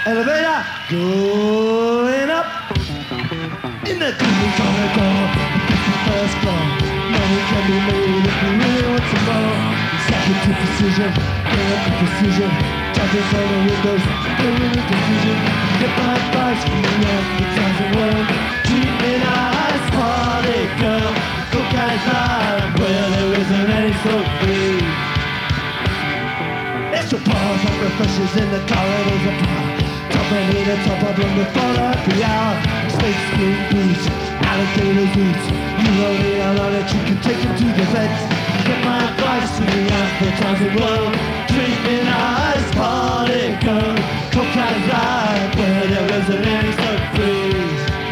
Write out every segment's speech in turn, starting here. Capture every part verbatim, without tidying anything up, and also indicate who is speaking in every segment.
Speaker 1: Elevator going up. In the deep on the door, first floor. Money can be made if you really want some more. Executive decision, creative precision. Judges on the windows, doing a decision. Get my advice from the advertising world. Treat me nice, party girl. Cook and vibe, where there isn't any so free. Extra bars and refreshers in the corridors of power. Top and heat a top of them before happy hour. Snake skin boots, alligator boots. You roll it out on it, you can take it to the vets. Get my advice from the advertising world. Treat me nice, party girl. Cook and vibe, where there isn't any so free.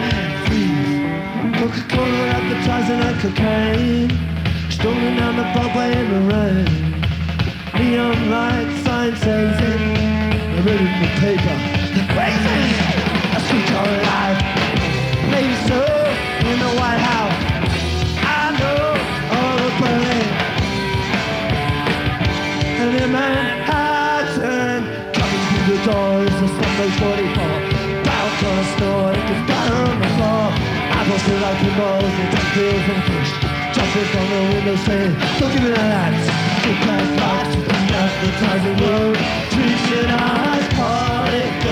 Speaker 1: Coca-Cola advertising and cocaine. Strolling down the Broadway in the rain. Neon light sign says it. I read it in the paper. They're crazy. A sweet your life. Maybe so in the White House. I know all the Berlin. And in Manhattan, coming through the door is a Sunday forty-four. Bound for a store, it gets better on the floor. I feel like the balls and just feels and fish. Jumping from the window saying, don't give me that axe. Good class box with the advertising world. Treat me nice, party